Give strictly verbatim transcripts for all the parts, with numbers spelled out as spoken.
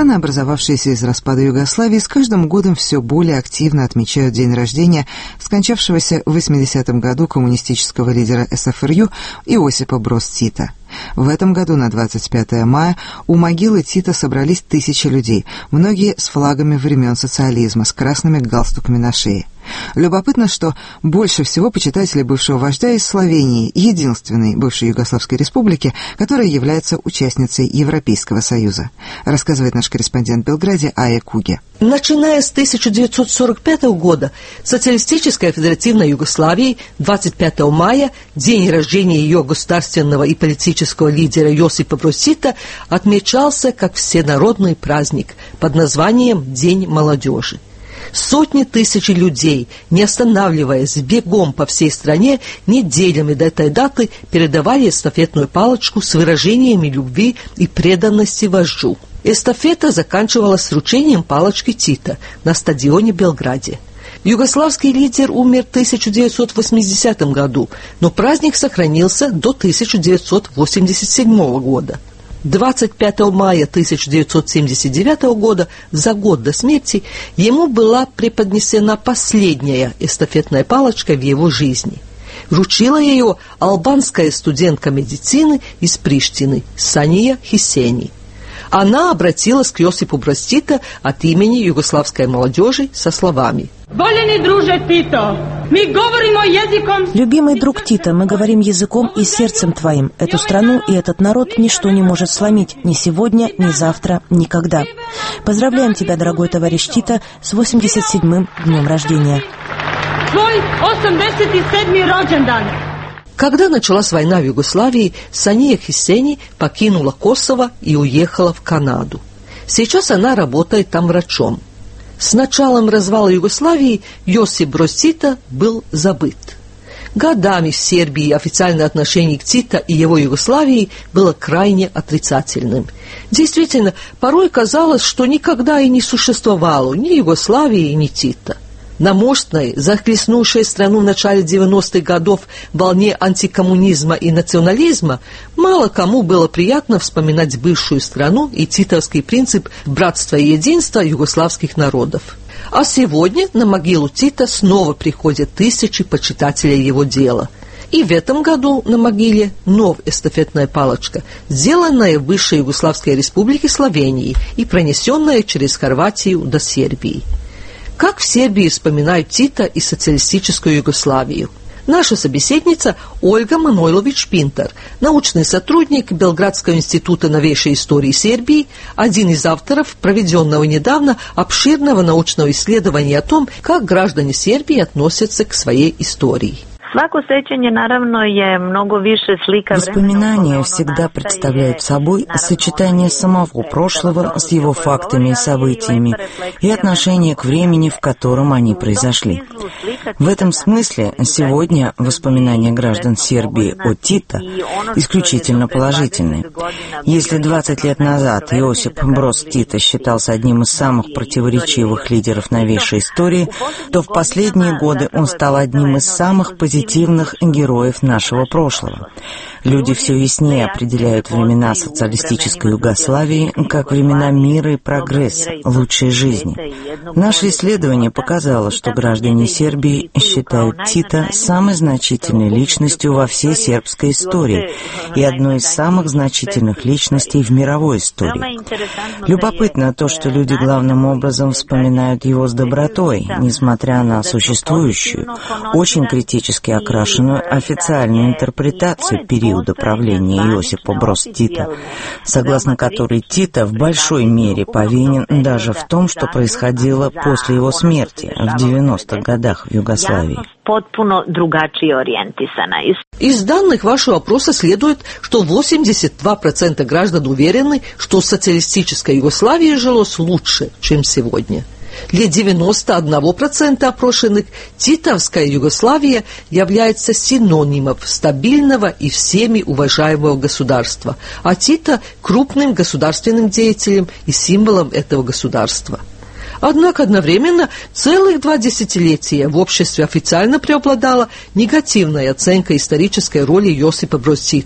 Страны, образовавшиеся из распада Югославии, с каждым годом все более активно отмечают день рождения скончавшегося в восьмидесятом году коммунистического лидера СФРЮ Иосипа Броз Тита. В этом году на двадцать пятое мая у могилы Тита собрались тысячи людей, многие с флагами времен социализма, с красными галстуками на шее. Любопытно, что больше всего почитателей бывшего вождя из Словении, единственной бывшей Югославской республики, которая является участницей Европейского Союза, рассказывает наш корреспондент в Белграде Ая Куге. Начиная с тысяча девятьсот сорок пятого года Социалистическая Федеративная Югославия двадцать пятого мая, день рождения ее государственного и политического лидера Иосипа Броз Тита, отмечался как всенародный праздник под названием День молодежи. Сотни тысяч людей, не останавливаясь, бегом по всей стране, неделями до этой даты передавали эстафетную палочку с выражениями любви и преданности вождю. Эстафета заканчивалась вручением палочки Тита на стадионе в Белграде. Югославский лидер умер в тысяча девятьсот восьмидесятом году, но праздник сохранился до тысяча девятьсот восемьдесят седьмого года. двадцать пятого мая тысяча девятьсот семьдесят девятого года, за год до смерти, ему была преподнесена последняя эстафетная палочка в его жизни. Вручила ее албанская студентка медицины из Приштины Сания Хисени. Она обратилась к Иосипу Броз Тита от имени югославской молодежи со словами: «Voljeni druže Tito, mi govorimo jezikom...» «Любимый друг Тита, мы говорим языком и сердцем твоим. Эту страну и этот народ ничто не может сломить. Ни сегодня, ни завтра, никогда. Поздравляем тебя, дорогой товарищ Тита, с восемьдесят седьмым днем рождения». Tvoj osamdeset sedmi rođendan. Когда началась война в Югославии, Сания Хисени покинула Косово и уехала в Канаду. Сейчас она работает там врачом. С началом развала Югославии Иосип Броз Тита был забыт. Годами в Сербии официальное отношение к Тита и его Югославии было крайне отрицательным. Действительно, порой казалось, что никогда и не существовало ни Югославии, ни Тита. На мощной, захлестнувшей страну в начале девяностых годов волне антикоммунизма и национализма, мало кому было приятно вспоминать бывшую страну и титовский принцип братства и единства югославских народов. А сегодня на могилу Тита снова приходят тысячи почитателей его дела. И в этом году на могиле вновь эстафетная палочка, сделанная в бывшей Югославской республике Словении и пронесенная через Хорватию до Сербии. Как в Сербии вспоминают Тита и социалистическую Югославию? Наша собеседница Ольга Манойлович-Пинтер, научный сотрудник Белградского института новейшей истории Сербии, один из авторов проведенного недавно обширного научного исследования о том, как граждане Сербии относятся к своей истории. Воспоминания всегда представляют собой сочетание самого прошлого с его фактами и событиями и отношение к времени, в котором они произошли. В этом смысле сегодня воспоминания граждан Сербии о Тита исключительно положительны. Если двадцать лет назад Иосип Броз Тита считался одним из самых противоречивых лидеров новейшей истории, то в последние годы он стал одним из самых позитивных героев нашего прошлого. Люди все яснее определяют времена социалистической Югославии как времена мира и прогресса, лучшей жизни. Наше исследование показало, что граждане Сербии считают Тита самой значительной личностью во всей сербской истории и одной из самых значительных личностей в мировой истории. Любопытно то, что люди главным образом вспоминают его с добротой, несмотря на существующую, очень критически окрашенную официальную интерпретацию периода правления Иосипа Броз Тита, согласно которой Тита в большой мере повинен даже в том, что происходило после его смерти в девяностых годах в Югославии. Из данных вашего опроса следует, что восемьдесят два процента граждан уверены, что в социалистической Югославии жилось лучше, чем сегодня. Для девяноста одного процента опрошенных титовская Югославия является синонимом стабильного и всеми уважаемого государства, а Тита – крупным государственным деятелем и символом этого государства. Однако одновременно целых два десятилетия в обществе официально преобладала негативная оценка исторической роли Иосипа Броз Тита.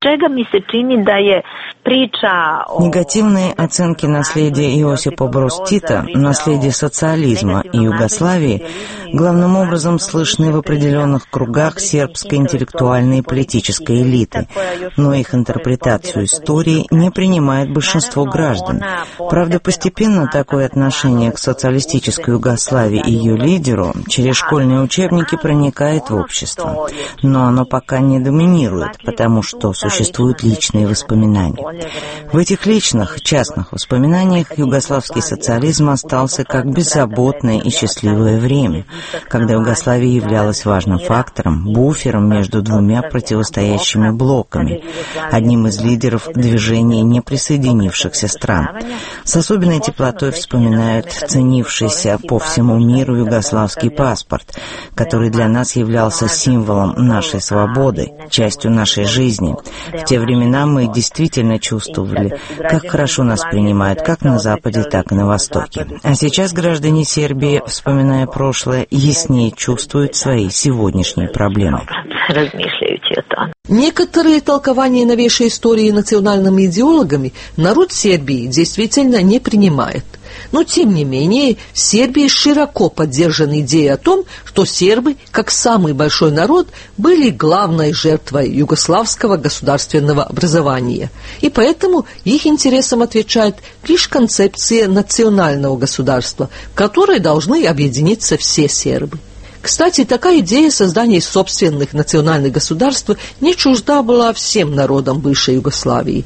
Негативные оценки наследия Иосипа Брос Тита, наследия социализма и Югославии, главным образом слышны в определенных кругах сербской интеллектуальной и политической элиты, но их интерпретацию истории не принимает большинство граждан. Правда, постепенно такое отношение к социалистической Югославии и ее лидеру через школьные учебники проникает в общество, но оно пока не доминирует, потому что существуют личные воспоминания. В этих личных, частных воспоминаниях югославский социализм остался как беззаботное и счастливое время, когда Югославия являлась важным фактором, буфером между двумя противостоящими блоками, одним из лидеров движения неприсоединившихся стран. С особенной теплотой вспоминают ценившийся по всему миру югославский паспорт, который для нас являлся символом нашей свободы, частью нашей жизни. В те времена мы действительно чувствовали, как хорошо нас принимают как на Западе, так и на Востоке. А сейчас граждане Сербии, вспоминая прошлое, яснее чувствуют свои сегодняшние проблемы. Некоторые толкования новейшей истории национальными идеологами народ Сербии действительно не принимает. Но, тем не менее, в Сербии широко поддержана идея о том, что сербы, как самый большой народ, были главной жертвой югославского государственного образования. И поэтому их интересам отвечает лишь концепция национального государства, в которой должны объединиться все сербы. Кстати, такая идея создания собственных национальных государств не чужда была всем народам бывшей Югославии.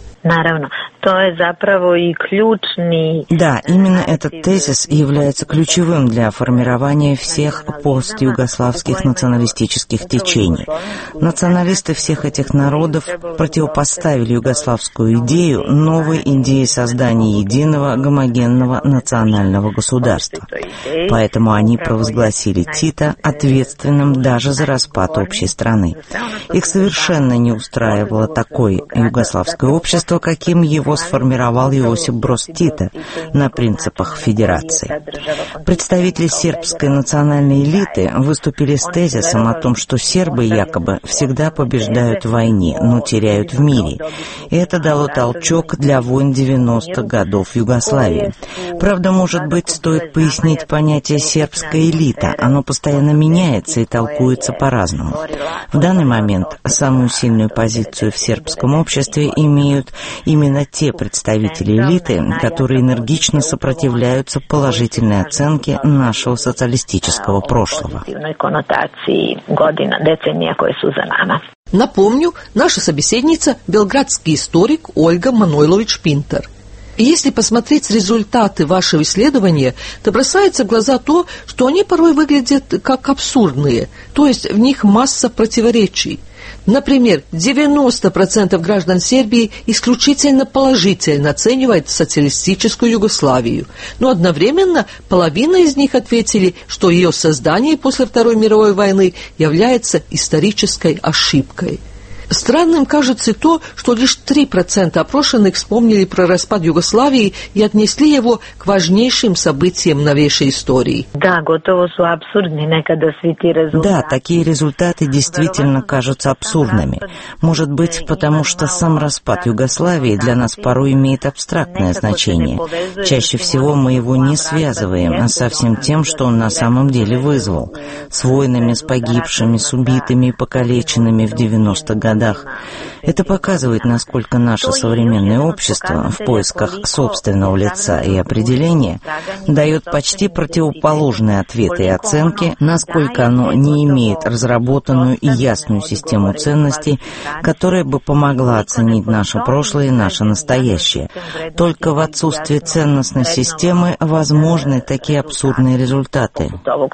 Да, именно этот тезис является ключевым для формирования всех постюгославских националистических течений. Националисты всех этих народов противопоставили югославскую идею новой идее создания единого гомогенного национального государства. Поэтому они провозгласили Тита ответственным даже за распад общей страны. Их совершенно не устраивало такое югославское общество, каким его сформировал Иосип Брос Тита на принципах федерации. Представители сербской национальной элиты выступили с тезисом о том, что сербы якобы всегда побеждают в войне, но теряют в мире. И это дало толчок для войн девяностых годов в Югославии. Правда, может быть, стоит пояснить понятие «сербская элита». Оно постоянно меняется и толкуется по-разному. В данный момент самую сильную позицию в сербском обществе имеют именно те представители элиты, которые энергично сопротивляются положительной оценке нашего социалистического прошлого. Напомню, наша собеседница – белградский историк Ольга Манойлович-Пинтер. И если посмотреть результаты вашего исследования, то бросается в глаза то, что они порой выглядят как абсурдные, то есть в них масса противоречий. Например, девяносто процентов граждан Сербии исключительно положительно оценивают социалистическую Югославию, но одновременно половина из них ответили, что ее создание после Второй мировой войны является исторической ошибкой. Странным кажется то, что лишь три процента опрошенных вспомнили про распад Югославии и отнесли его к важнейшим событиям новейшей истории. Да, такие результаты действительно кажутся абсурдными. Может быть, потому что сам распад Югославии для нас порой имеет абстрактное значение. Чаще всего мы его не связываем со всем тем, что он на самом деле вызвал. С войнами, с погибшими, с убитыми и покалеченными в девяностых годах. Это показывает, насколько наше современное общество в поисках собственного лица и определения дает почти противоположные ответы и оценки, насколько оно не имеет разработанную и ясную систему ценностей, которая бы помогла оценить наше прошлое и наше настоящее. Только в отсутствии ценностной системы возможны такие абсурдные результаты.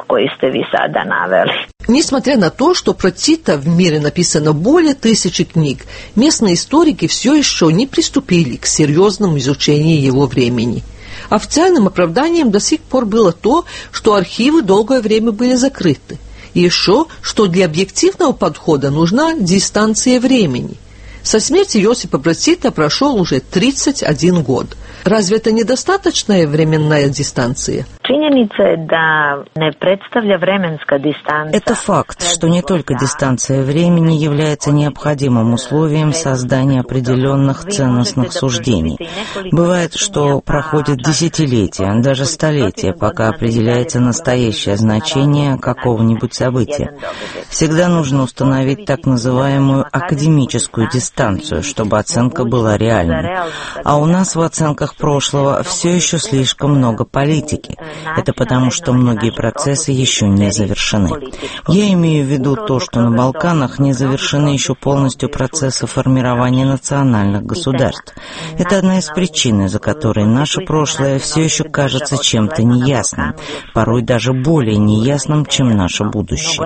Несмотря на то, что про Тита в мире написано более тысячи книг, местные историки все еще не приступили к серьезному изучению его времени. Официальным оправданием до сих пор было то, что архивы долгое время были закрыты. И еще, что для объективного подхода нужна дистанция времени. Со смерти Иосипа Брос Тита прошел уже тридцать один год. Разве это недостаточная временная дистанция? Это факт, что не только дистанция времени является необходимым условием создания определенных ценностных суждений. Бывает, что проходит десятилетия, даже столетия, пока определяется настоящее значение какого-нибудь события. Всегда нужно установить так называемую академическую дистанцию, чтобы оценка была реальной. А у нас в оценках прошлого все еще слишком много политики. Это потому, что многие процессы еще не завершены. Я имею в виду то, что на Балканах не завершены еще полностью процессы формирования национальных государств. Это одна из причин, из-за которой наше прошлое все еще кажется чем-то неясным, порой даже более неясным, чем наше будущее.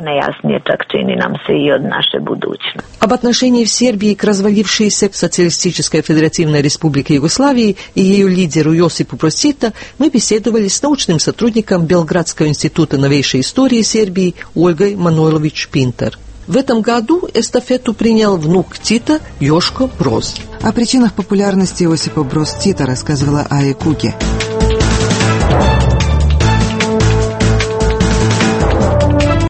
Об отношении в Сербии к развалившейся Социалистической Федеративной Республике Югославии и ее лидеру Йосипу Брос Тита мы беседовали с научным сотрудником Белградского института новейшей истории Сербии Ольгой Мануйлович-Пинтер. В этом году эстафету принял внук Тита Йошко Броз. О причинах популярности Иосипа Броз Тита рассказывала Ая Куки.